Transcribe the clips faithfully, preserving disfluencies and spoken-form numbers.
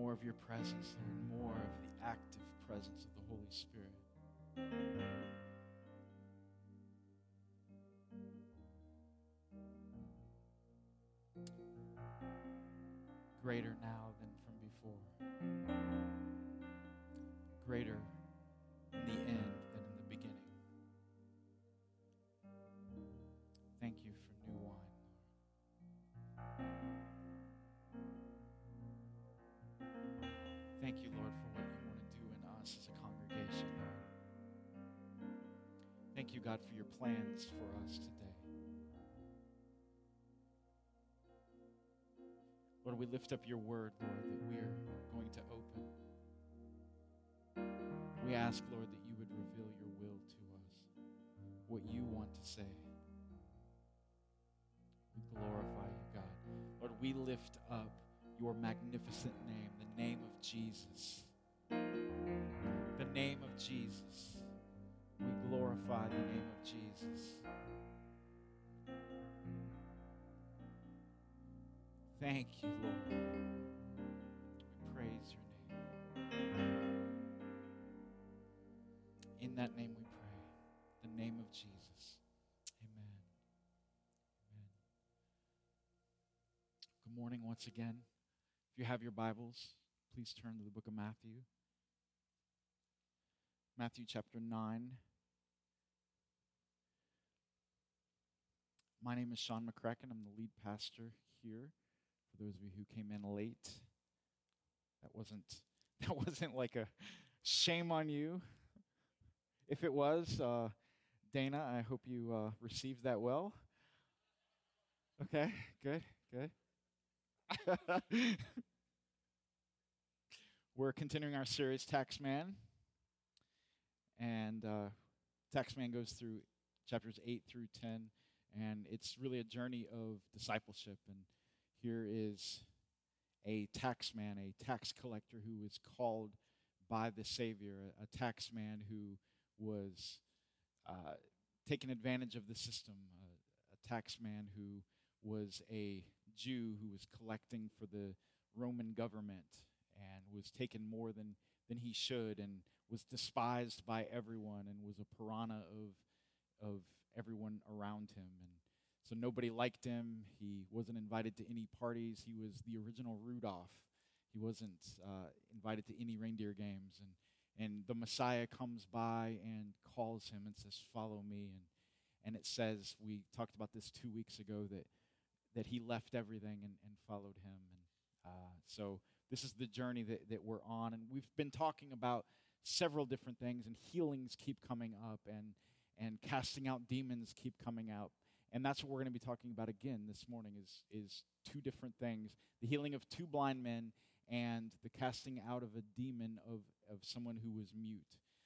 more of your presence, Lord, more of the active presence of the Holy Spirit. Greater now than from before. Greater in the end than in the beginning. Thank you for new wine, Lord. Thank you, Lord, for what you want to do in us as a congregation, Lord. Thank you, God, for your plans for us today. Lord, we lift up your word, Lord, that we are going to open. We ask, Lord, that you would reveal your will to us, what you want to say. We glorify you, God. Lord, we lift up your magnificent name, the name of Jesus. The name of Jesus. We glorify the name of Jesus. Thank you, Lord. We praise your name. In that name we pray. The name of Jesus. Amen. Amen. Good morning once again. If you have your Bibles, please turn to the book of Matthew. Matthew chapter nine. My name is Sean McCracken. I'm the lead pastor here. For those of you who came in late, that wasn't that wasn't like a shame on you. If it was, uh, Dana, I hope you uh, received that well. Okay, good, good. We're continuing our series, Taxman. And uh, Taxman goes through chapters eight through ten, and it's really a journey of discipleship. And here is a taxman, a tax collector who is called by the Savior, a, a taxman who was uh, taking advantage of the system, uh, a taxman who was a Jew who was collecting for the Roman government and was taking more than, than he should and was despised by everyone and was a piranha of, of everyone around him. And so nobody liked him. He wasn't invited to any parties. He was the original Rudolph. He wasn't uh, invited to any reindeer games. And And the Messiah comes by and calls him and says, "Follow me." And and it says, we talked about this two weeks ago, that that he left everything and, and followed him. And uh, so this is the journey that, that we're on. And we've been talking about several different things, and healings keep coming up, and and casting out demons keep coming out. And that's what we're going to be talking about again this morning is is two different things: the healing of two blind men and the casting out of a demon of, of someone who was mute.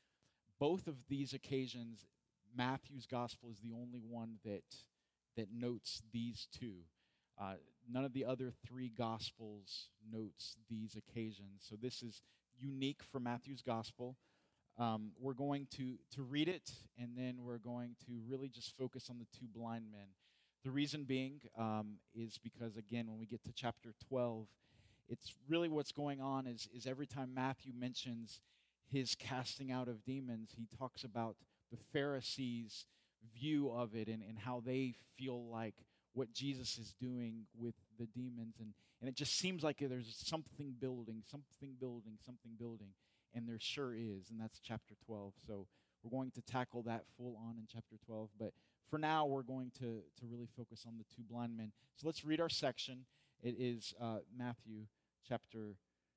Both of these occasions, Matthew's gospel is the only one that that notes these two. Uh, none of the other three gospels notes these occasions. So this is unique for Matthew's gospel. Um, we're going to, to read it, and then we're going to really just focus on the two blind men. The reason being um, is because, again, when we get to chapter twelve, it's really what's going on is, is every time Matthew mentions his casting out of demons, he talks about the Pharisees' view of it and, and how they feel like what Jesus is doing with the demons. And, and it just seems like there's something building, something building, something building. And there sure is, and that's chapter twelve. So we're going to tackle that full on in chapter twelve. But for now, we're going to, to really focus on the two blind men. So let's read our section. It is uh, Matthew chapter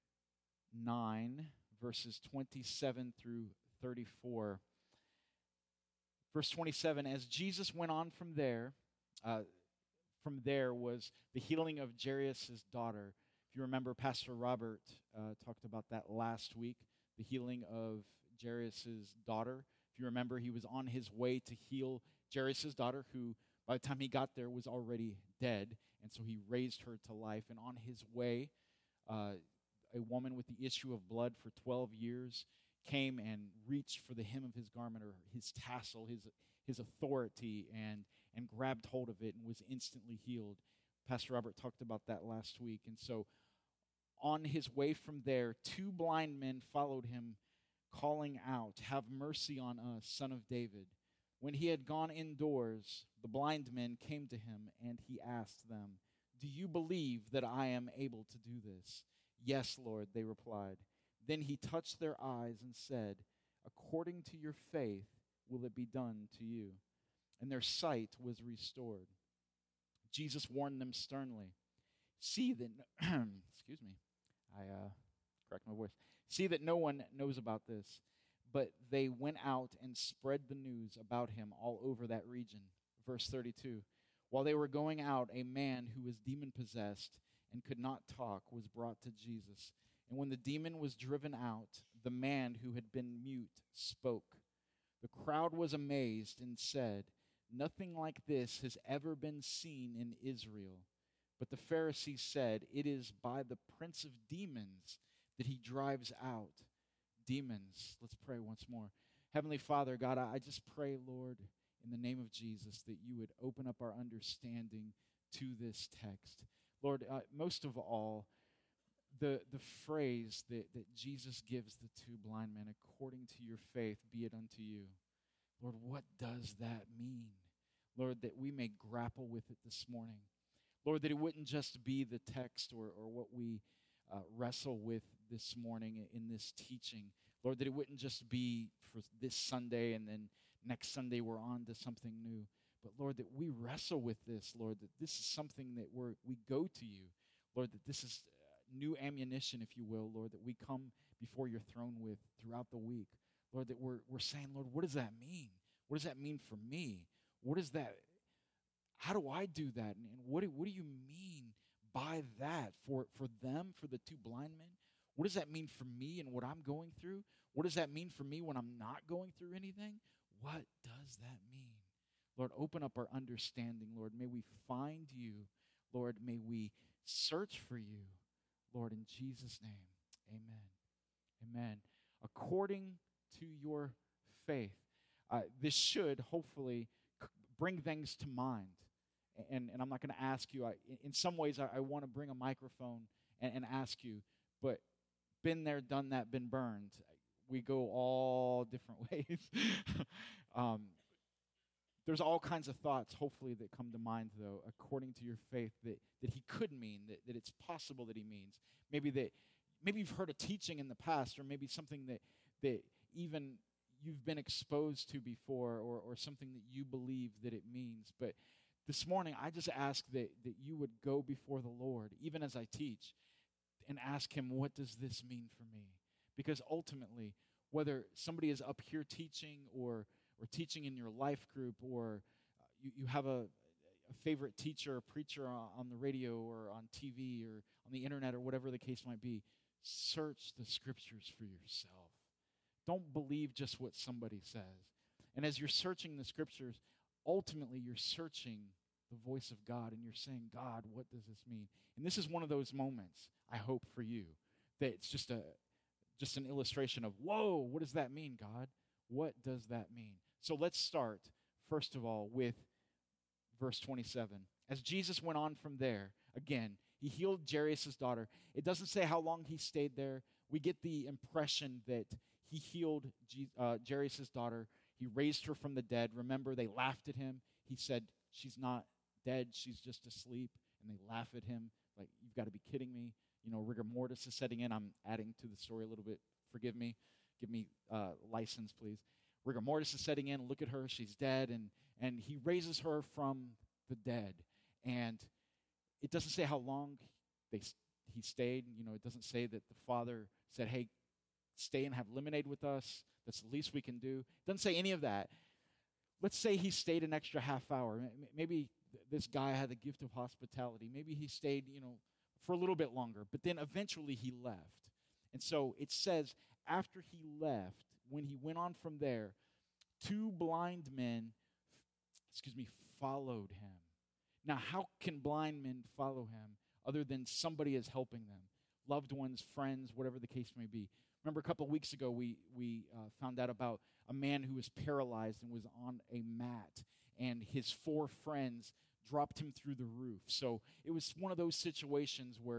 nine, verses twenty-seven through thirty-four. Verse twenty-seven, as Jesus went on from there, uh, from there was the healing of Jairus' daughter. If you remember, Pastor Robert uh, talked about that last week, the healing of Jairus' daughter. If you remember, he was on his way to heal Jairus' daughter, who by the time he got there was already dead, and so he raised her to life. And on his way, uh, a woman with the issue of blood for twelve years came and reached for the hem of his garment, or his tassel, his his authority, and and grabbed hold of it and was instantly healed. Pastor Robert talked about that last week. And so On his way from there, two blind men followed him, calling out, "Have mercy on us, Son of David." When he had gone indoors, the blind men came to him, and he asked them, "Do you believe that I am able to do this?" "Yes, Lord," they replied. Then he touched their eyes and said, "According to your faith will it be done to you." And their sight was restored. Jesus warned them sternly, "See that," no- excuse me, I uh, correct my voice. "See that no one knows about this." But they went out and spread the news about him all over that region. Verse thirty-two. While they were going out, a man who was demon-possessed and could not talk was brought to Jesus. And when the demon was driven out, the man who had been mute spoke. The crowd was amazed and said, "Nothing like this has ever been seen in Israel." But the Pharisees said, "It is by the prince of demons that he drives out demons." Let's pray once more. Heavenly Father, God, I just pray, Lord, in the name of Jesus, that you would open up our understanding to this text. Lord, uh, most of all, the, the phrase that, that Jesus gives the two blind men, "According to your faith, be it unto you." Lord, what does that mean? Lord, that we may grapple with it this morning. Lord, that it wouldn't just be the text or, or what we uh, wrestle with this morning in this teaching. Lord, that it wouldn't just be for this Sunday and then next Sunday we're on to something new. But Lord, that we wrestle with this, Lord, that this is something that we're, we go to you. Lord, that this is uh, new ammunition, if you will, Lord, that we come before your throne with throughout the week. Lord, that we're, we're saying, Lord, what does that mean? What does that mean for me? What is that? How do I do that? And, and what, do, what do you mean by that for, for them, for the two blind men? What does that mean for me and what I'm going through? What does that mean for me when I'm not going through anything? What does that mean? Lord, open up our understanding, Lord. May we find you, Lord. May we search for you, Lord, in Jesus' name. Amen. Amen. According to your faith. Uh, this should hopefully c- bring things to mind. And, and I'm not going to ask you. I, in some ways, I, I want to bring a microphone and, and ask you, but been there, done that, been burned. We go all different ways. um, there's all kinds of thoughts, hopefully, that come to mind, though, according to your faith, that, that he could mean, that, that it's possible that he means. Maybe that maybe you've heard a teaching in the past, or maybe something that, that even you've been exposed to before, or, or something that you believe that it means. But this morning, I just ask that, that you would go before the Lord, even as I teach, and ask him, what does this mean for me? Because ultimately, whether somebody is up here teaching or or teaching in your life group, or uh, you, you have a, a favorite teacher or preacher on, on the radio or on T V or on the internet or whatever the case might be, search the scriptures for yourself. Don't believe just what somebody says. And as you're searching the scriptures, ultimately you're searching the voice of God, and you're saying, God, what does this mean? And this is one of those moments, I hope for you, that it's just a just an illustration of, whoa, what does that mean, God? What does that mean? So let's start, first of all, with verse twenty-seven. As Jesus went on from there, again, he healed Jairus' daughter. It doesn't say how long he stayed there. We get the impression that he healed uh, Jairus' daughter. He raised her from the dead. Remember, they laughed at him. He said, she's not dead, she's just asleep. And they laugh at him like, you've got to be kidding me. You know, rigor mortis is setting in. I'm adding to the story a little bit. Forgive me. Give me uh, license, please. Rigor mortis is setting in. Look at her. She's dead. And, and he raises her from the dead. And it doesn't say how long they he stayed. You know, it doesn't say that the father said, hey, stay and have lemonade with us. That's the least we can do. It doesn't say any of that. Let's say he stayed an extra half hour. Maybe this guy had the gift of hospitality. Maybe he stayed, you know, for a little bit longer. But then eventually he left. And so it says, after he left, when he went on from there, two blind men, excuse me, followed him. Now, how can blind men follow him other than somebody is helping them? Loved ones, friends, whatever the case may be. Remember a couple of weeks ago, we, we uh, found out about a man who was paralyzed and was on a mat, and his four friends dropped him through the roof. So it was one of those situations where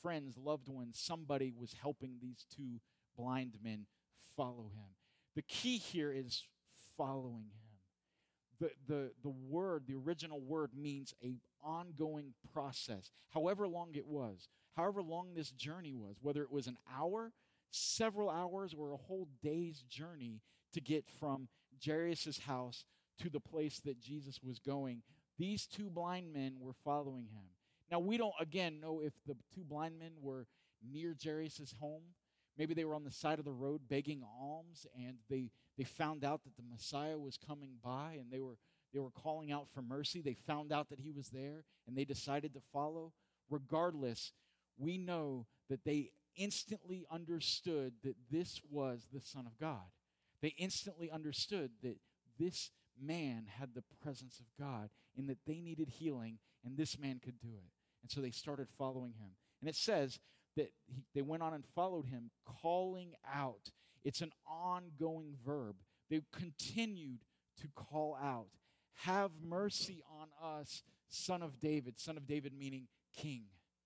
friends, loved ones, somebody was helping these two blind men follow him. The key here is following him. The, the, the word, the original word means a ongoing process, however long it was, however long this journey was, whether it was an hour, several hours, or a whole day's journey to get from Jairus' house to the place that Jesus was going. These two blind men were following him. Now, we don't, again, know if the two blind men were near Jairus' home. Maybe they were on the side of the road begging alms, and they, they found out that the Messiah was coming by, and they were, they were calling out for mercy. They found out that he was there, and they decided to follow. Regardless, we know that they instantly understood that this was the Son of God. They instantly understood that this man had the presence of God and that they needed healing, and this man could do it. And so they started following him. And it says that he, they went on and followed him, calling out. It's an ongoing verb. They continued to call out, "Have mercy on us, Son of David." Son of David meaning king.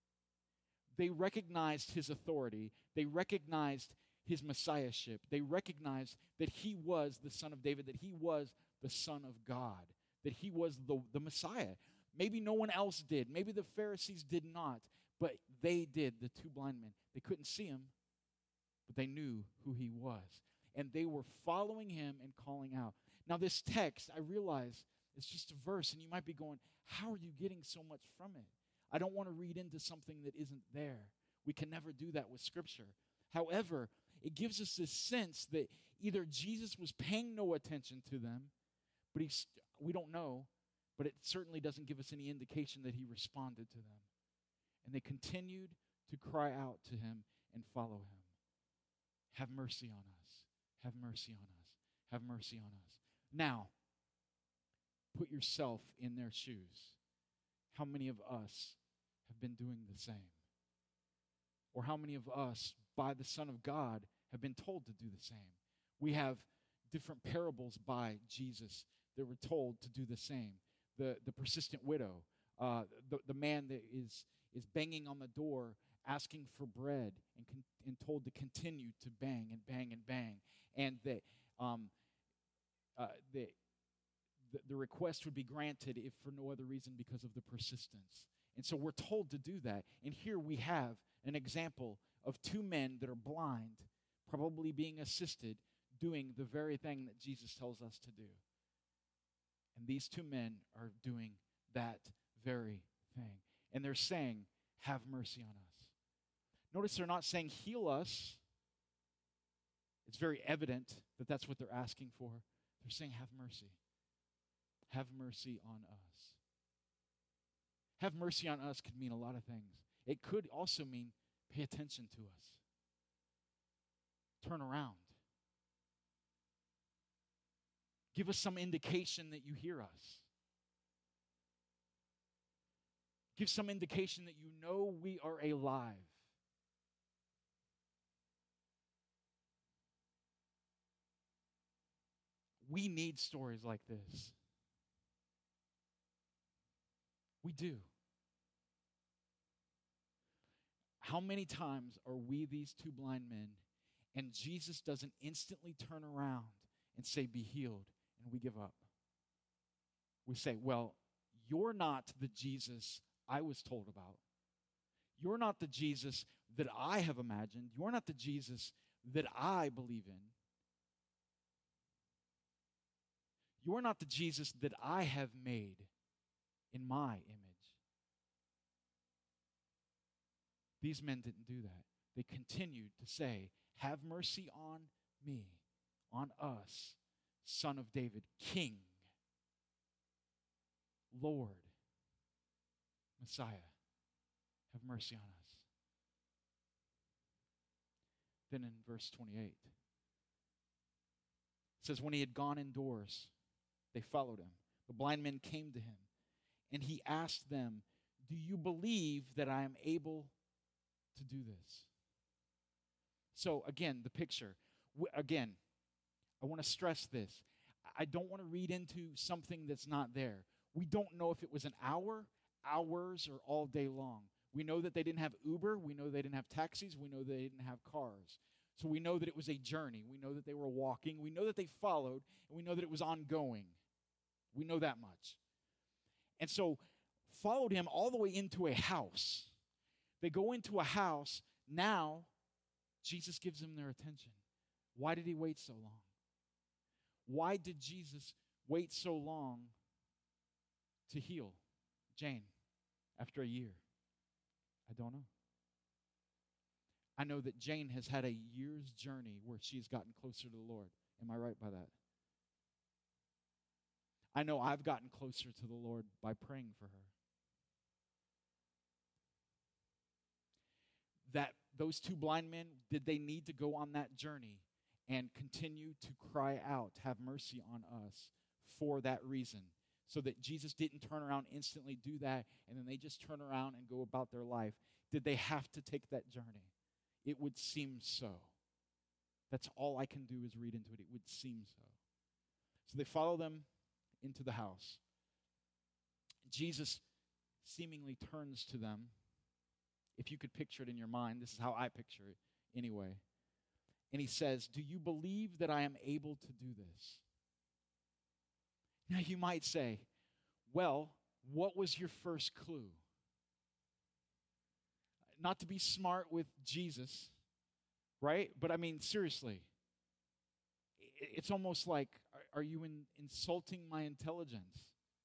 They recognized his authority. They recognized his messiahship. They recognized that he was the Son of David, that he was the Son of God, that he was the, the Messiah. Maybe no one else did. Maybe the Pharisees did not, but they did, the two blind men. They couldn't see him, but they knew who he was. And they were following him and calling out. Now this text, I realize, it's just a verse, and you might be going, how are you getting so much from it? I don't want to read into something that isn't there. We can never do that with Scripture. However, it gives us this sense that either Jesus was paying no attention to them, but he's, we don't know, but it certainly doesn't give us any indication that he responded to them. And they continued to cry out to him and follow him. Have mercy on us. Have mercy on us. Have mercy on us. Now, put yourself in their shoes. How many of us have been doing the same? Or how many of us, by the Son of God, have been told to do the same? We have different parables by Jesus that were told to do the same. The, the persistent widow, uh, the, the man that is, is banging on the door, asking for bread, and, con- and told to continue to bang and bang and bang. And that um, uh, the, the, the request would be granted if for no other reason because of the persistence. And so we're told to do that. And here we have an example of two men that are blind, probably being assisted, doing the very thing that Jesus tells us to do. And these two men are doing that very thing. And they're saying, have mercy on us. Notice they're not saying, heal us. It's very evident that that's what they're asking for. They're saying, have mercy. Have mercy on us. Have mercy on us could mean a lot of things. It could also mean pay attention to us. Turn around. Give us some indication that you hear us. Give some indication that you know we are alive. We need stories like this. We do. How many times are we these two blind men and Jesus doesn't instantly turn around and say, be healed, and we give up? We say, well, you're not the Jesus I was told about. You're not the Jesus that I have imagined. You're not the Jesus that I believe in. You're not the Jesus that I have made in my image. These men didn't do that. They continued to say, have mercy on me, on us, Son of David, King, Lord, Messiah. Have mercy on us. Then in verse twenty-eight, it says, when he had gone indoors, they followed him. The blind men came to him, and he asked them, do you believe that I am able to do this? So again, the picture. W- again, I want to stress this. I don't want to read into something that's not there. We don't know if it was an hour, hours, or all day long. We know that they didn't have Uber. We know they didn't have taxis. We know they didn't have cars. So we know that it was a journey. We know that they were walking. We know that they followed, and we know that it was ongoing. We know that much. And so followed him all the way into a house. They go into a house. Now, Jesus gives them their attention. Why did he wait so long? Why did Jesus wait so long to heal Jane after a year? I don't know. I know that Jane has had a year's journey where she's gotten closer to the Lord. Am I right by that? I know I've gotten closer to the Lord by praying for her. That those two blind men, did they need to go on that journey and continue to cry out, have mercy on us for that reason? So that Jesus didn't turn around instantly, do that, and then they just turn around and go about their life. Did they have to take that journey? It would seem so. That's all I can do is read into it. It would seem so. So they follow them into the house. Jesus seemingly turns to them. If you could picture it in your mind, this is how I picture it anyway. And he says, "Do you believe that I am able to do this?" Now you might say, well, what was your first clue? Not to be smart with Jesus, right? But I mean, seriously, it's almost like, are you in, insulting my intelligence?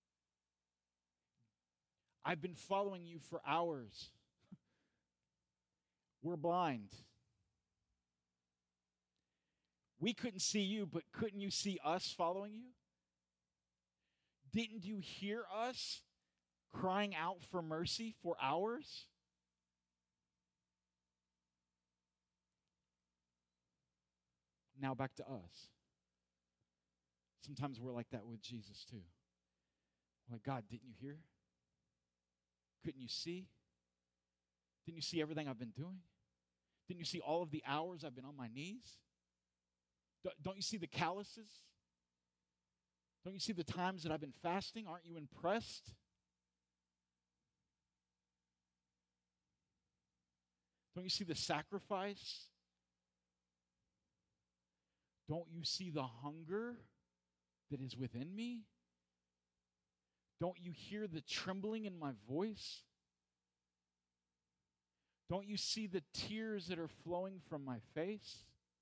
I've been following you for hours. We're blind. We couldn't see you, but couldn't you see us following you? Didn't you hear us crying out for mercy for hours? Now back to us. Sometimes we're like that with Jesus too. We're like, God, didn't you hear? Couldn't you see? Didn't you see everything I've been doing? Didn't you see all of the hours I've been on my knees? Don't you see the calluses? Don't you see the times that I've been fasting? Aren't you impressed? Don't you see the sacrifice? Don't you see the hunger that is within me? Don't you hear the trembling in my voice? Don't you see the tears that are flowing from my face?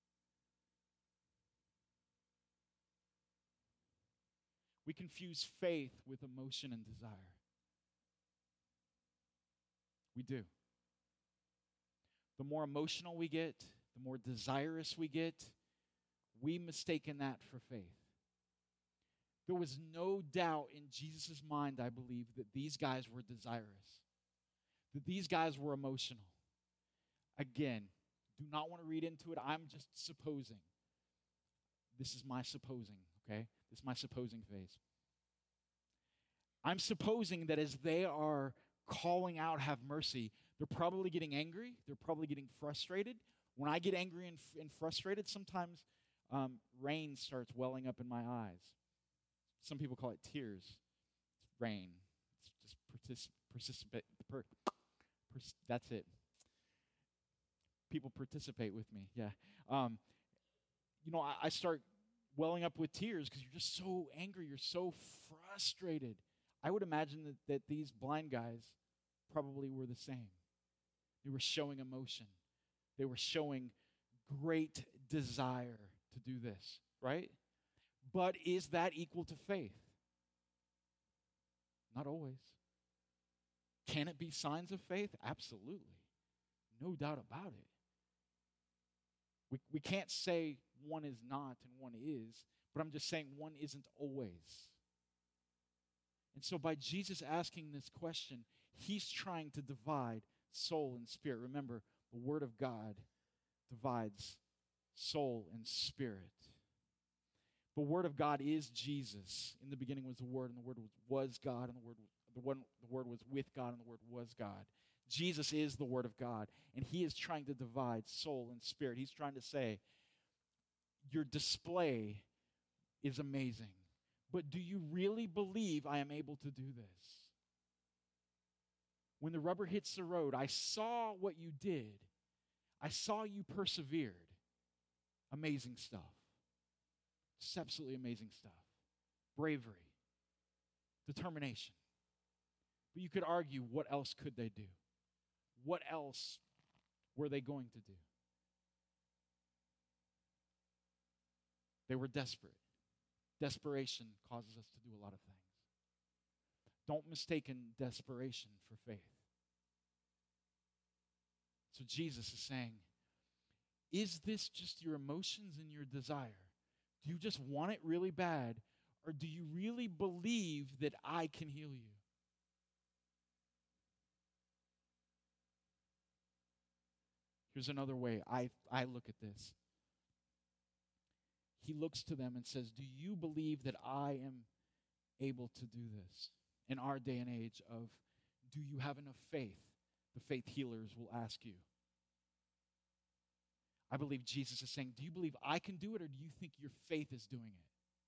We confuse faith with emotion and desire. We do. The more emotional we get, the more desirous we get, we mistaken that for faith. There was no doubt in Jesus' mind, I believe, that these guys were desirous, that these guys were emotional. Again, do not want to read into it. I'm just supposing. This is my supposing, okay? This is my supposing phase. I'm supposing that as they are calling out, have mercy, they're probably getting angry. They're probably getting frustrated. When I get angry and, and frustrated, sometimes um, rain starts welling up in my eyes. Some people call it tears. It's rain. It's just particip- participate. Per, pers- that's it. People participate with me. Yeah. Um, you know, I, I start welling up with tears because you're just so angry. You're so frustrated. I would imagine that, that these blind guys probably were the same. They were showing emotion. They were showing great desire to do this, right? But is that equal to faith? Not always. Can it be signs of faith? Absolutely. No doubt about it. We, we can't say one is not and one is, but I'm just saying one isn't always. And so by Jesus asking this question, he's trying to divide soul and spirit. Remember, the Word of God divides soul and spirit. The Word of God is Jesus. In the beginning was the Word, and the Word was, was God, and the Word the one the Word was with God, and the Word was God. Jesus is the Word of God, and he is trying to divide soul and spirit. He's trying to say, your display is amazing, but do you really believe I am able to do this? When the rubber hits the road, I saw what you did. I saw you persevered. Amazing stuff. Just absolutely amazing stuff. Bravery. Determination. But you could argue, what else could they do? What else were they going to do? They were desperate. Desperation causes us to do a lot of things. Don't mistake in desperation for faith. So Jesus is saying, is this just your emotions and your desire? Do you just want it really bad? Or do you really believe that I can heal you? Here's another way I, I look at this. He looks to them and says, do you believe that I am able to do this? In our day and age of, do you have enough faith? The faith healers will ask you. I believe Jesus is saying, do you believe I can do it, or do you think your faith is doing it?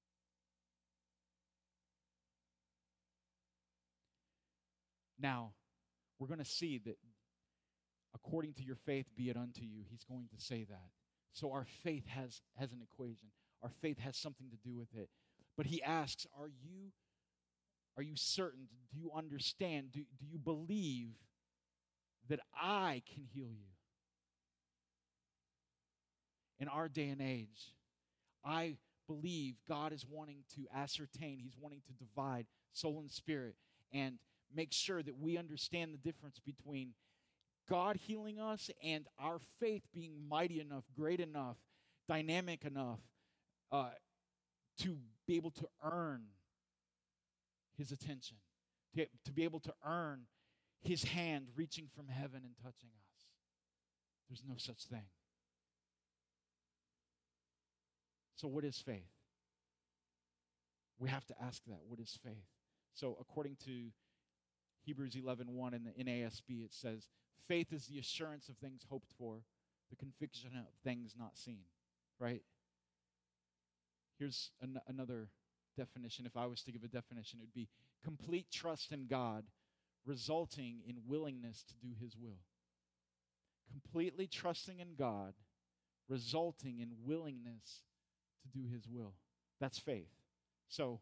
Now, we're going to see that according to your faith be it unto you. He's going to say that. So our faith has, has an equation. Our faith has something to do with it. But he asks, are you, are you certain? Do you understand? Do, do you believe that I can heal you? In our day and age, I believe God is wanting to ascertain, he's wanting to divide soul and spirit and make sure that we understand the difference between God healing us and our faith being mighty enough, great enough, dynamic enough uh, to be able to earn his attention, to, to be able to earn his hand reaching from heaven and touching us. There's no such thing. So what is faith? We have to ask that. What is faith? So according to Hebrews eleven one in the N A S B, it says, faith is the assurance of things hoped for, the conviction of things not seen. Right? Here's an- another definition. If I was to give a definition, it would be complete trust in God resulting in willingness to do his will. Completely trusting in God resulting in willingness to do his will. That's faith. So,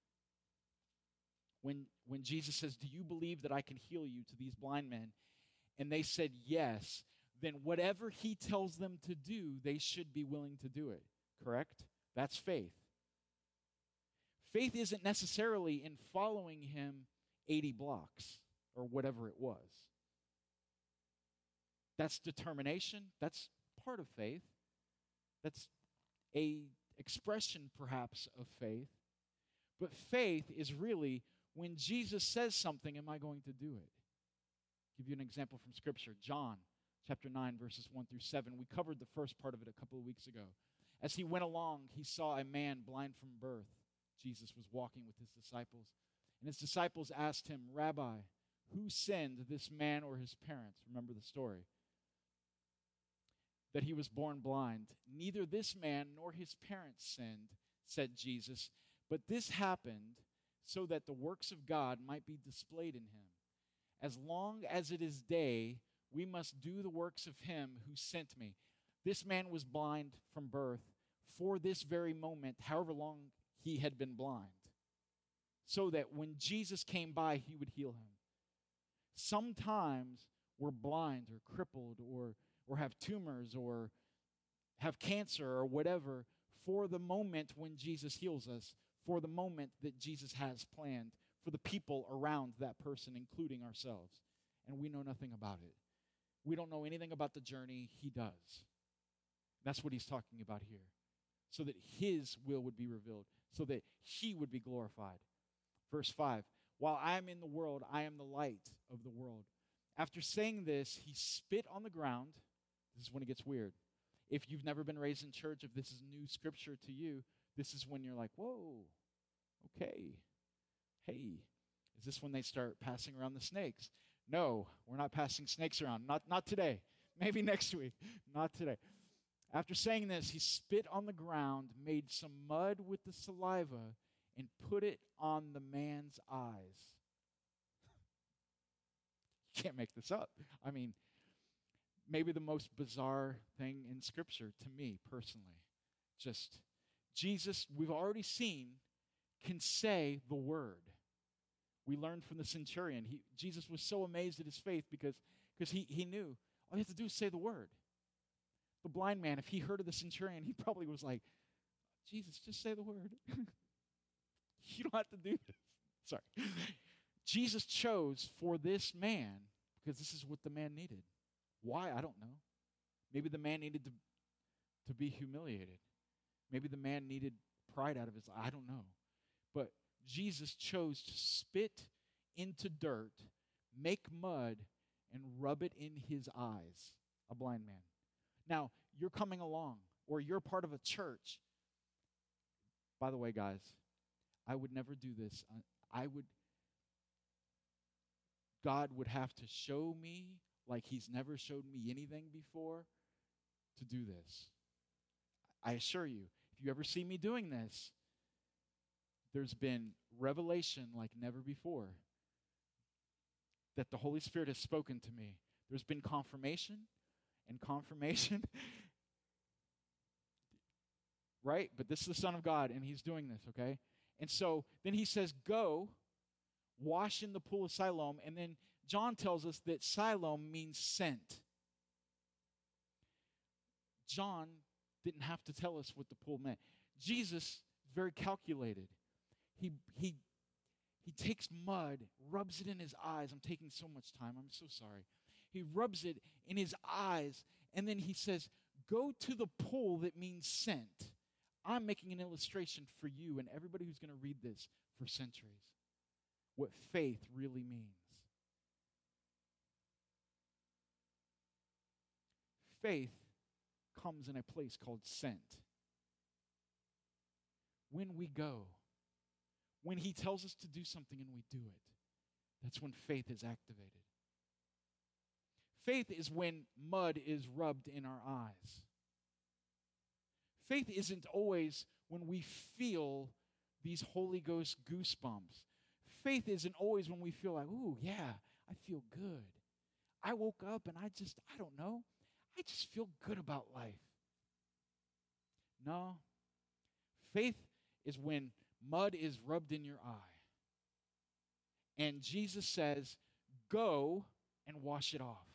when, when Jesus says, do you believe that I can heal you to these blind men? And they said yes, then whatever he tells them to do, they should be willing to do it. Correct? That's faith. Faith isn't necessarily in following him eighty blocks or whatever it was. That's determination. That's part of faith. That's a expression perhaps of faith. But faith is really when Jesus says something, am I going to do it? I'll give you an example from Scripture. John chapter nine, verses one through seven. We covered the first part of it a couple of weeks ago. As he went along, he saw a man blind from birth. Jesus was walking with his disciples. And his disciples asked him, Rabbi, who sinned, this man or his parents? Remember the story. That he was born blind. Neither this man nor his parents sinned, said Jesus, but this happened so that the works of God might be displayed in him. As long as it is day, we must do the works of him who sent me. This man was blind from birth for this very moment, however long he had been blind, so that when Jesus came by, he would heal him. Sometimes we're blind or crippled or, or have tumors or have cancer or whatever for the moment when Jesus heals us, for the moment that Jesus has planned, for the people around that person, including ourselves. And we know nothing about it. We don't know anything about the journey. He does. That's what he's talking about here. So that his will would be revealed, so that he would be glorified. Verse five, while I am in the world, I am the light of the world. After saying this, he spit on the ground. This is when it gets weird. If you've never been raised in church, if this is new scripture to you, this is when you're like, whoa, okay. Hey, is this when they start passing around the snakes? No, we're not passing snakes around. Not, not today. Maybe next week. Not today. After saying this, he spit on the ground, made some mud with the saliva, and put it on the man's eyes. can't make this up. I mean, maybe the most bizarre thing in Scripture to me personally. Just Jesus, we've already seen, can say the word. We learned from the centurion. He, Jesus was so amazed at his faith because, because he, he knew all you have to do is say the word. The blind man, if he heard of the centurion, he probably was like, Jesus, just say the word. You don't have to do this. Sorry. Jesus chose for this man because this is what the man needed. Why? I don't know. Maybe the man needed to, to be humiliated. Maybe the man needed pride out of his life. I don't know. But Jesus chose to spit into dirt, make mud, and rub it in his eyes, a blind man. Now, you're coming along, or you're part of a church. By the way, guys, I would never do this. I would, God would have to show me like he's never showed me anything before to do this. I assure you, if you ever see me doing this, there's been revelation like never before that the Holy Spirit has spoken to me. There's been confirmation and confirmation. Right? But this is the Son of God, and he's doing this, okay? And so then he says, go, wash in the pool of Siloam, and then John tells us that Siloam means sent. John didn't have to tell us what the pool meant. Jesus is very calculated. He, he, he takes mud, rubs it in his eyes. I'm taking so much time. I'm so sorry. He rubs it in his eyes, and then he says, go to the pool that means sent. I'm making an illustration for you and everybody who's going to read this for centuries, what faith really means. Faith comes in a place called sent. When we go, when he tells us to do something and we do it, that's when faith is activated. Faith is when mud is rubbed in our eyes. Faith isn't always when we feel these Holy Ghost goosebumps. Faith isn't always when we feel like, ooh, yeah, I feel good. I woke up and I just, I don't know, I just feel good about life. No. Faith is when mud is rubbed in your eye. And Jesus says, go and wash it off.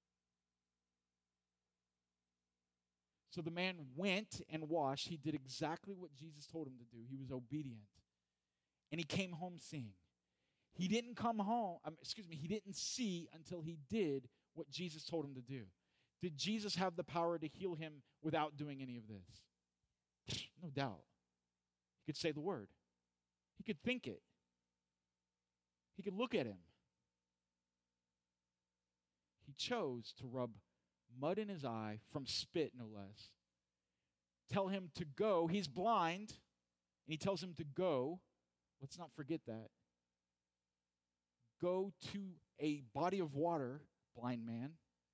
So the man went and washed. He did exactly what Jesus told him to do. He was obedient. And he came home seeing. He didn't come home, um, excuse me, he didn't see until he did what Jesus told him to do. Did Jesus have the power to heal him without doing any of this? No doubt. He could say the word. He could think it. He could look at him. He chose to rub mud in his eye from spit, no less. Tell him to go. He's blind, and he tells him to go. Let's not forget that. Go to a body of water, blind man.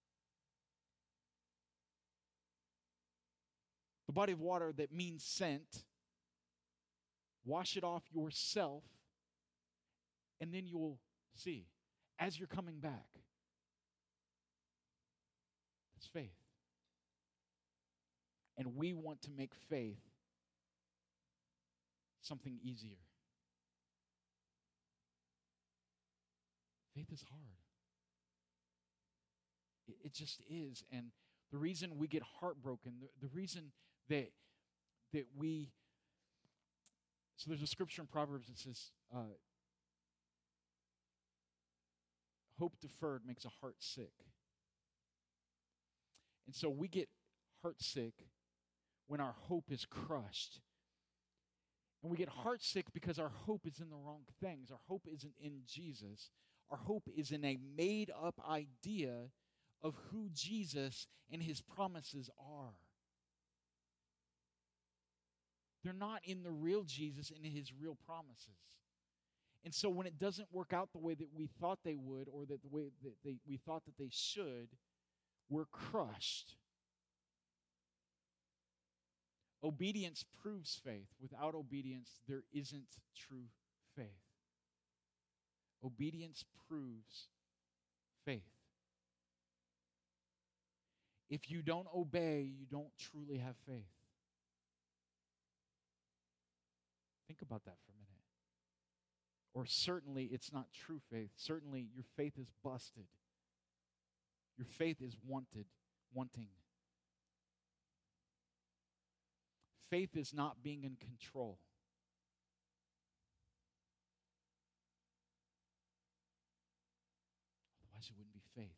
The body of water that means sent. Wash it off yourself, and then you'll see as you're coming back. It's faith. And we want to make faith something easier. Faith is hard. It, it just is. And the reason we get heartbroken, the, the reason that that we, so there's a scripture in Proverbs that says, uh, hope deferred makes a heart sick. And so we get heart sick when our hope is crushed. And we get heart sick because our hope is in the wrong things. Our hope isn't in Jesus. Our hope is in a made-up idea of who Jesus and his promises are. They're not in the real Jesus and his real promises. And so when it doesn't work out the way that we thought they would, or that the way that they, we thought that they should, we're crushed. Obedience proves faith. Without obedience, there isn't true faith. Obedience proves faith. If you don't obey, you don't truly have faith. Think about that for a minute. Or certainly it's not true faith. Certainly your faith is busted. Your faith is wanted, wanting. Faith is not being in control. Otherwise it wouldn't be faith.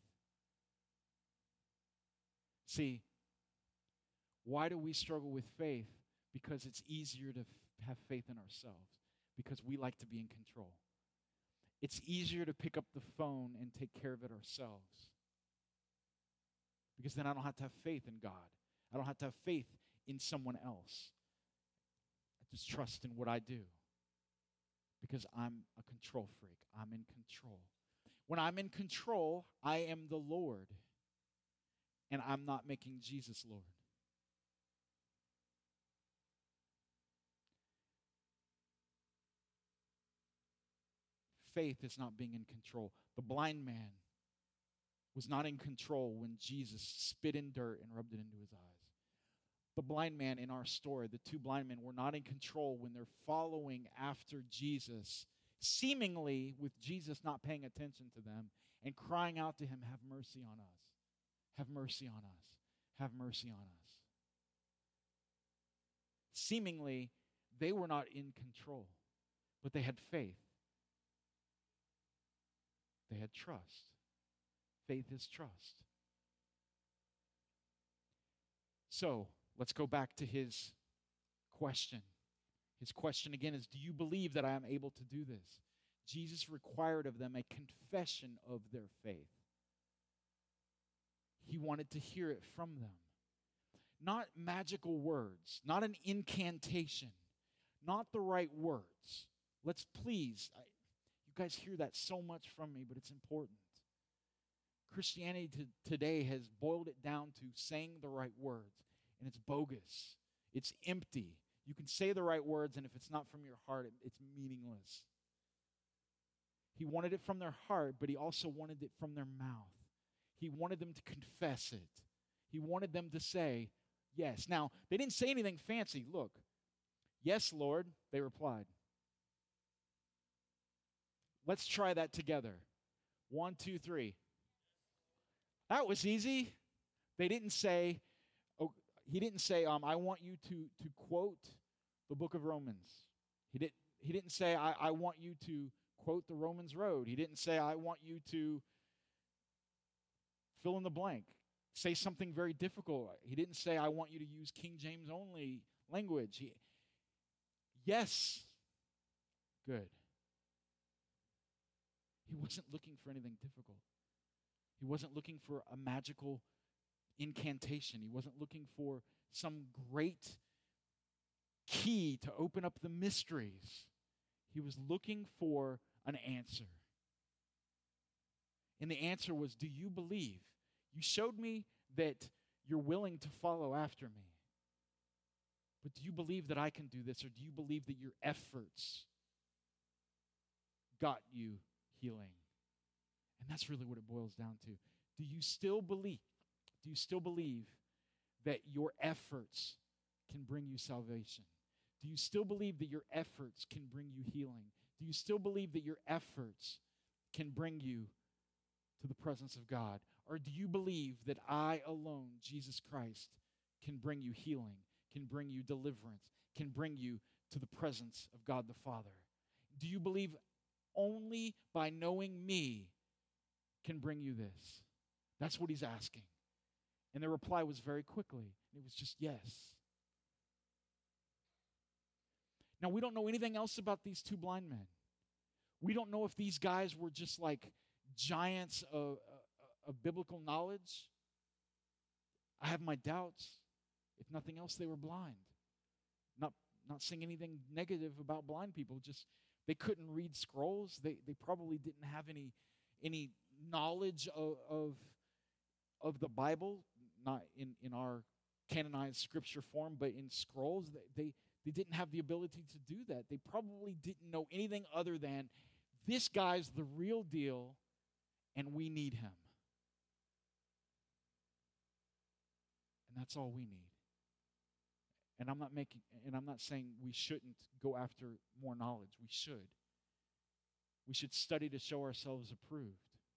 See, why do we struggle with faith? Because it's easier to f- have faith in ourselves. Because we like to be in control. It's easier to pick up the phone and take care of it ourselves. Because then I don't have to have faith in God. I don't have to have faith in someone else. I just trust in what I do. Because I'm a control freak. I'm in control. When I'm in control, I am the Lord. And I'm not making Jesus Lord. Faith is not being in control. The blind man was not in control when Jesus spit in dirt and rubbed it into his eyes. The blind man in our story, the two blind men, were not in control when they're following after Jesus, seemingly with Jesus not paying attention to them and crying out to him, have mercy on us. Have mercy on us. Have mercy on us. Seemingly, they were not in control, but they had faith. They had trust. Faith is trust. So, let's go back to his question. His question again is, do you believe that I am able to do this? Jesus required of them a confession of their faith. He wanted to hear it from them. Not magical words, not an incantation, not the right words. Let's please, I, you guys hear that so much from me, but it's important. Christianity to, today has boiled it down to saying the right words, and it's bogus. It's empty. You can say the right words, and if it's not from your heart, it, it's meaningless. He wanted it from their heart, but he also wanted it from their mouth. He wanted them to confess it. He wanted them to say, yes. Now, they didn't say anything fancy. Look, yes, Lord, they replied. Let's try that together. One, two, three. That was easy. They didn't say, oh, he didn't say, um, I want you to, to quote the book of Romans. He, did, he didn't say, I, I want you to quote the Romans Road. He didn't say, I want you to fill in the blank. Say something very difficult. He didn't say, I want you to use King James only language. He, yes. Good. He wasn't looking for anything difficult. He wasn't looking for a magical incantation. He wasn't looking for some great key to open up the mysteries. He was looking for an answer. And the answer was, do you believe? You showed me that you're willing to follow after me. But do you believe that I can do this, or do you believe that your efforts got you healing? And that's really what it boils down to. Do you still believe? Do you still believe that your efforts can bring you salvation? Do you still believe that your efforts can bring you healing? Do you still believe that your efforts can bring you to the presence of God? Or do you believe that I alone, Jesus Christ, can bring you healing, can bring you deliverance, can bring you to the presence of God the Father? Do you believe only by knowing me can bring you this? That's what he's asking. And the reply was very quickly. It was just yes. Now, we don't know anything else about these two blind men. We don't know if these guys were just like giants of, of biblical knowledge. I have my doubts. If nothing else, they were blind. Not, not saying anything negative about blind people, just they couldn't read scrolls. They, they probably didn't have any, any knowledge of, of, of the Bible, not in, in our canonized scripture form, but in scrolls. They, they, they didn't have the ability to do that. They probably didn't know anything other than this guy's the real deal, and we need him. that's all we need. And I'm not making and I'm not saying we shouldn't go after more knowledge. We should. We should study to show ourselves approved.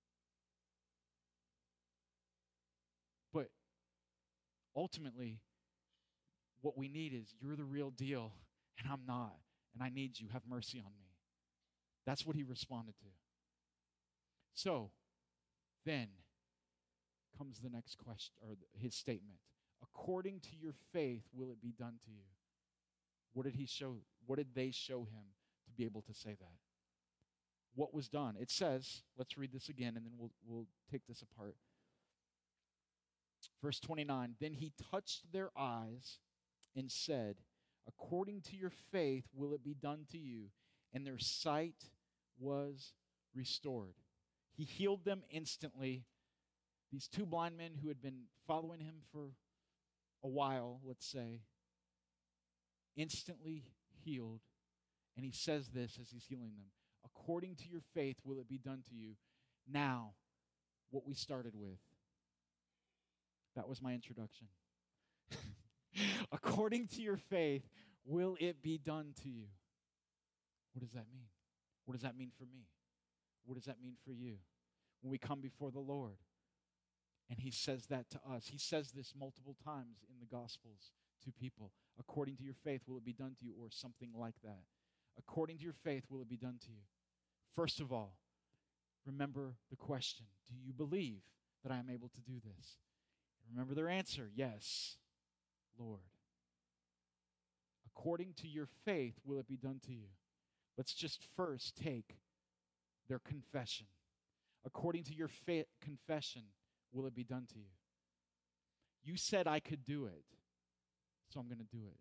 But ultimately, what we need is, you're the real deal, and I'm not, and I need you. Have mercy on me. That's what he responded to. So, then comes the next question, or his statement. According to your faith will it be done to you. What did he show? What did they show him to be able to say that? What was done? It says, let's read this again, and then we'll we'll take this apart. Verse twenty-nine, then he touched their eyes and said, according to your faith will it be done to you. And their sight was restored. He healed them instantly. These two blind men who had been following him for a while, let's say, instantly healed. And he says this as he's healing them. According to your faith will it be done to you. Now, what we started with. That was my introduction. According to your faith will it be done to you. What does that mean? What does that mean for me? What does that mean for you? When we come before the Lord, and he says that to us. He says this multiple times in the Gospels to people. According to your faith will it be done to you, or something like that. According to your faith will it be done to you. First of all, remember the question. Do you believe that I am able to do this? Remember their answer. Yes, Lord. According to your faith will it be done to you. Let's just first take their confession. According to your fa- confession will it be done to you. You said I could do it, so I'm going to do it.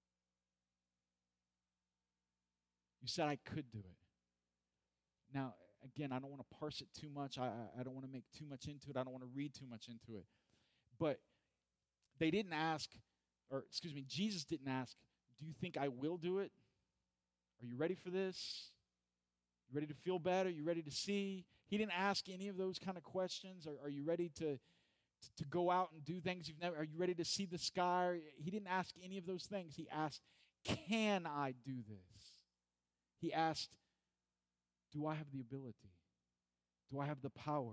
You said I could do it. Now, again, I don't want to parse it too much. I, I, I don't want to make too much into it. I don't want to read too much into it. But they didn't ask, or excuse me, Jesus didn't ask, do you think I will do it? Are you ready for this? You ready to feel better? You ready to see? He didn't ask any of those kind of questions. Are, are you ready to, to, to go out and do things you've never, are you ready to see the sky? He didn't ask any of those things. He asked, can I do this? He asked, do I have the ability? Do I have the power?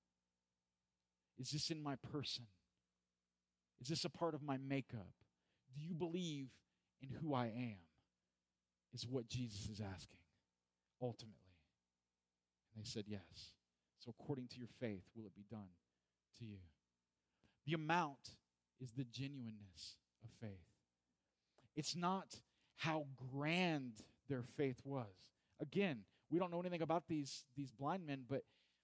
Is this in my person? Is this a part of my makeup? Do you believe in who I am? Is what Jesus is asking, ultimately. And they said yes. So according to your faith will it be done to you. The amount is the genuineness of faith. It's not how grand their faith was. Again, we don't know anything about these, these blind men, but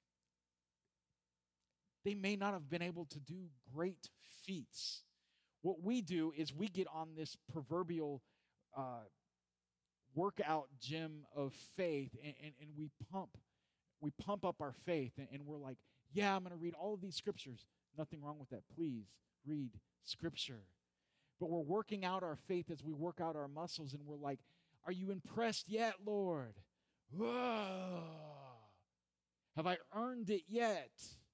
they may not have been able to do great feats. What we do is we get on this proverbial uh, workout gym of faith, and, and, and we pump. We pump up our faith, and, and we're like, yeah, I'm going to read all of these scriptures. Nothing wrong with that. Please read scripture. But we're working out our faith as we work out our muscles, and we're like, are you impressed yet, Lord? Whoa. Have I earned it yet?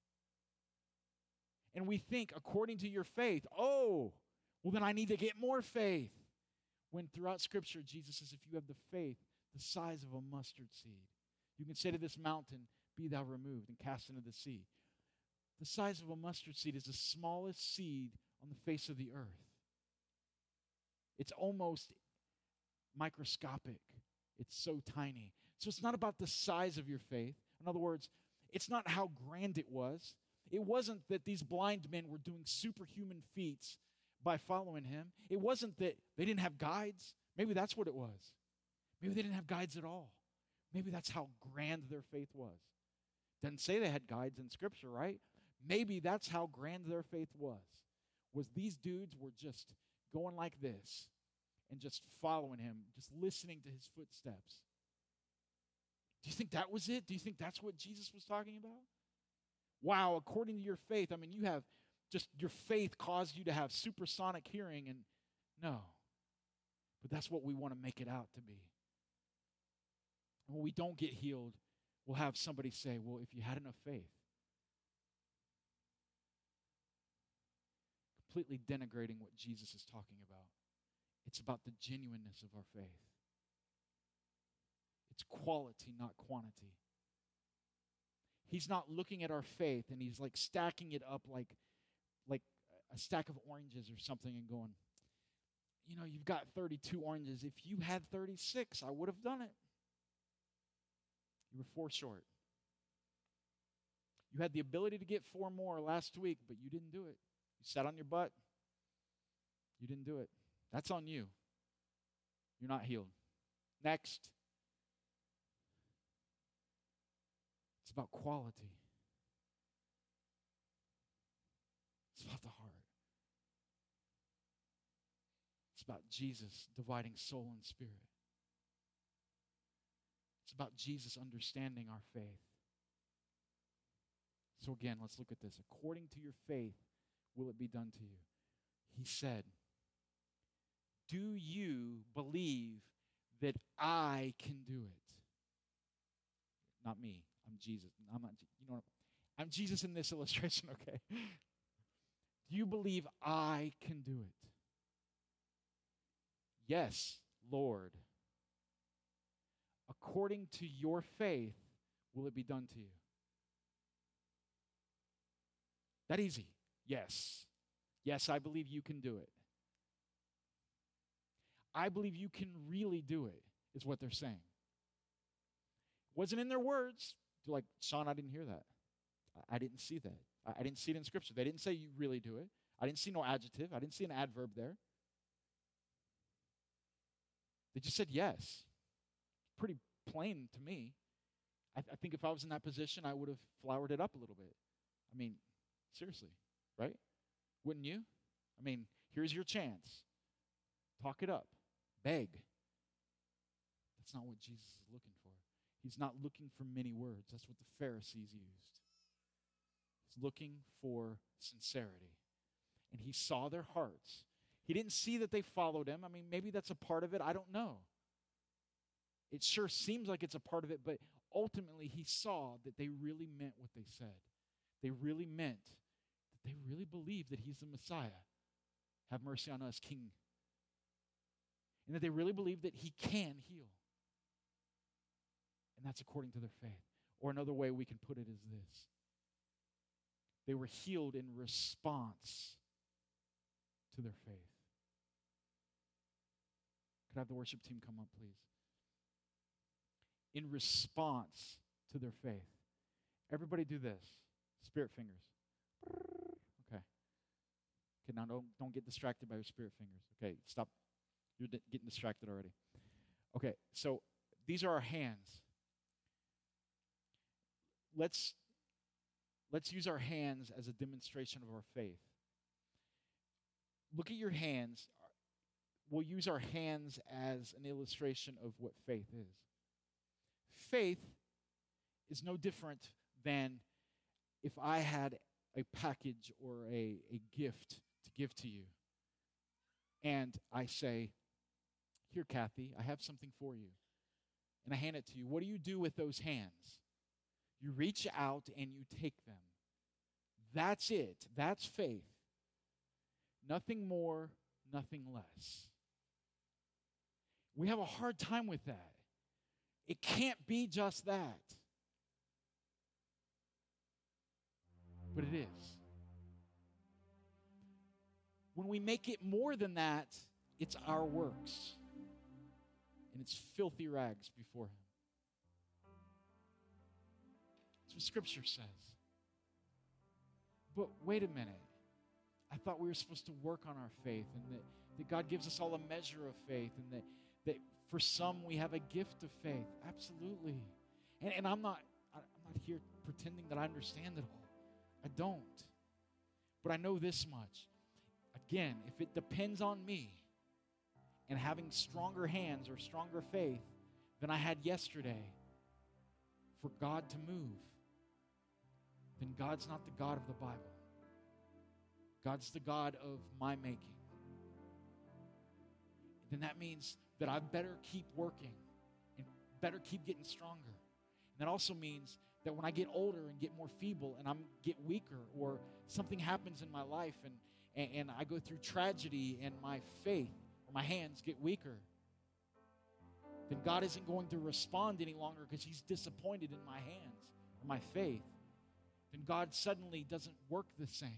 And we think, according to your faith, oh, well, then I need to get more faith. When throughout Scripture, Jesus says, if you have the faith the size of a mustard seed, you can say to this mountain, be thou removed and cast into the sea. The size of a mustard seed is the smallest seed on the face of the earth. It's almost microscopic. It's so tiny. So it's not about the size of your faith. In other words, it's not how grand it was. It wasn't that these blind men were doing superhuman feats by following him. It wasn't that they didn't have guides. Maybe that's what it was. Maybe they didn't have guides at all. Maybe that's how grand their faith was. Doesn't say they had guides in Scripture, right? Maybe that's how grand their faith was. Was these dudes were just going like this and just following him, just listening to his footsteps. Do you think that was it? Do you think that's what Jesus was talking about? Wow, according to your faith, I mean, you have just, your faith caused you to have supersonic hearing, and no. But that's what we want to make it out to be. And when we don't get healed, we'll have somebody say, well, if you had enough faith. completely denigrating what Jesus is talking about. It's about the genuineness of our faith. It's quality, not quantity. He's not looking at our faith and he's like stacking it up like, like a stack of oranges or something and going, you know, you've got thirty-two oranges. If you had thirty-six, I would have done it. You were four short. You had the ability to get four more last week, but you didn't do it. You sat on your butt. You didn't do it. That's on you. You're not healed. Next. It's about quality. It's about the heart. It's about Jesus dividing soul and spirit. It's about Jesus understanding our faith. So again, let's look at this. According to your faith, will it be done to you? He said, do you believe that I can do it? Not me. I'm Jesus. I'm not, you know, I'm Jesus in this illustration, okay? Do you believe I can do it? Yes, Lord. According to your faith, will it be done to you? That easy. Yes. Yes, I believe you can do it. I believe you can really do it, is what they're saying. Wasn't in their words. They're like, Sean, I didn't hear that. I, I didn't see that. I, I didn't see it in Scripture. They didn't say you really do it. I didn't see no adjective. I didn't see an adverb there. They just said yes. Pretty plain to me. I, th- I think if I was in that position, I would have flowered it up a little bit. I mean, seriously, right? Wouldn't you? I mean, here's your chance. Talk it up. Beg. That's not what Jesus is looking for. He's not looking for many words. That's what the Pharisees used. He's looking for sincerity. And he saw their hearts. He didn't see that they followed him. I mean, maybe that's a part of it. I don't know. It sure seems like it's a part of it, but ultimately he saw that they really meant what they said. They really meant that they really believed that he's the Messiah. Have mercy on us, King. And that they really believe that he can heal. And that's according to their faith. Or another way we can put it is this. They were healed in response to their faith. Could I have the worship team come up, please? In response to their faith. Everybody do this. Spirit fingers. Okay. Okay, now don't, don't get distracted by your spirit fingers. Okay, stop. You're di- getting distracted already. Okay, so these are our hands. Let's, let's use our hands as a demonstration of our faith. Look at your hands. We'll use our hands as an illustration of what faith is. Faith is no different than if I had a package or a, a gift to give to you. And I say, here, Kathy, I have something for you. And I hand it to you. What do you do with those hands? You reach out and you take them. That's it. That's faith. Nothing more, nothing less. We have a hard time with that. It can't be just that. But it is. When we make it more than that, it's our works. And it's filthy rags before him. That's what Scripture says. But wait a minute. I thought we were supposed to work on our faith and that, that God gives us all a measure of faith and that, that for some we have a gift of faith. Absolutely. And, and I'm not I'm not here pretending that I understand it all. I don't. But I know this much. Again, if it depends on me and having stronger hands or stronger faith than I had yesterday for God to move, then God's not the God of the Bible. God's the God of my making. Then that means that I better keep working and better keep getting stronger. And that also means that when I get older and get more feeble and I'm get weaker or something happens in my life and, and, and I go through tragedy and my faith or my hands get weaker, then God isn't going to respond any longer because he's disappointed in my hands or my faith. Then God suddenly doesn't work the same.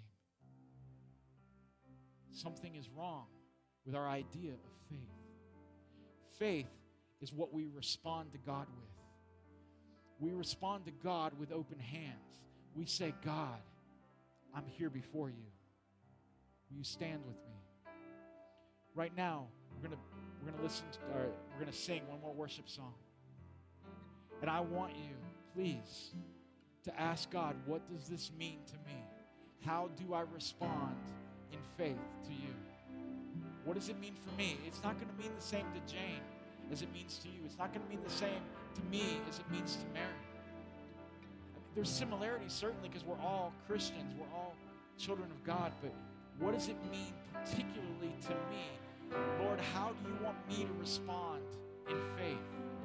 Something is wrong with our idea of faith. Faith is what we respond to God with. We respond to God with open hands. We say, God, I'm here before you. Will you stand with me? Right now, we're gonna we're gonna listen to, or we're gonna sing one more worship song. And I want you, please, to ask God, what does this mean to me? How do I respond in faith to you? What does it mean for me? It's not going to mean the same to Jane as it means to you. It's not going to mean the same to me as it means to Mary. I mean, there's similarities, certainly, because we're all Christians. We're all children of God. But what does it mean particularly to me? Lord, how do you want me to respond in faith?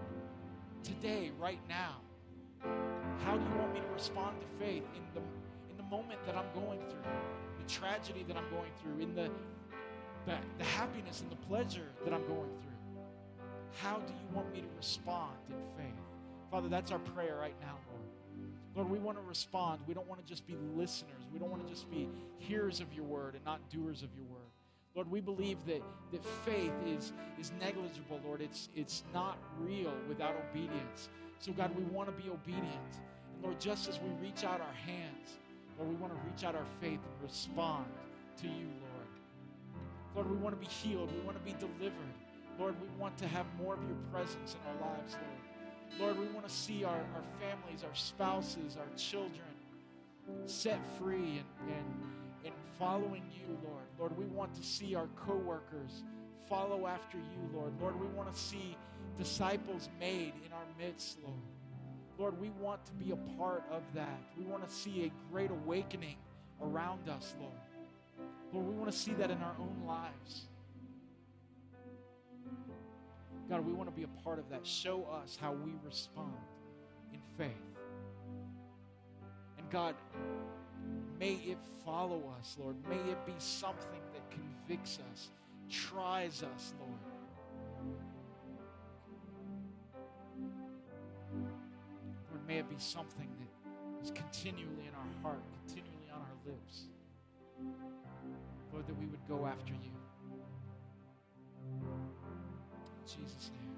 Today, right now. How do you want me to respond to faith in the, in the moment that I'm going through? The tragedy that I'm going through, in the The, the happiness and the pleasure that I'm going through. How do you want me to respond in faith? Father, that's our prayer right now, Lord. Lord, we want to respond. We don't want to just be listeners. We don't want to just be hearers of your word and not doers of your word. Lord, we believe that, that faith is, is negligible, Lord. It's, it's not real without obedience. So, God, we want to be obedient. And, Lord, just as we reach out our hands, Lord, we want to reach out our faith and respond to you, Lord. Lord, we want to be healed. We want to be delivered. Lord, we want to have more of your presence in our lives, Lord. Lord, we want to see our, our families, our spouses, our children set free and, and, and following you, Lord. Lord, we want to see our coworkers follow after you, Lord. Lord, we want to see disciples made in our midst, Lord. Lord, we want to be a part of that. We want to see a great awakening around us, Lord. Lord, we want to see that in our own lives. God, we want to be a part of that. Show us how we respond in faith. And God, may it follow us, Lord. May it be something that convicts us, tries us, Lord. Lord, may it be something that is continually in our heart, continually on our lips. Lord, that we would go after you. In Jesus' name.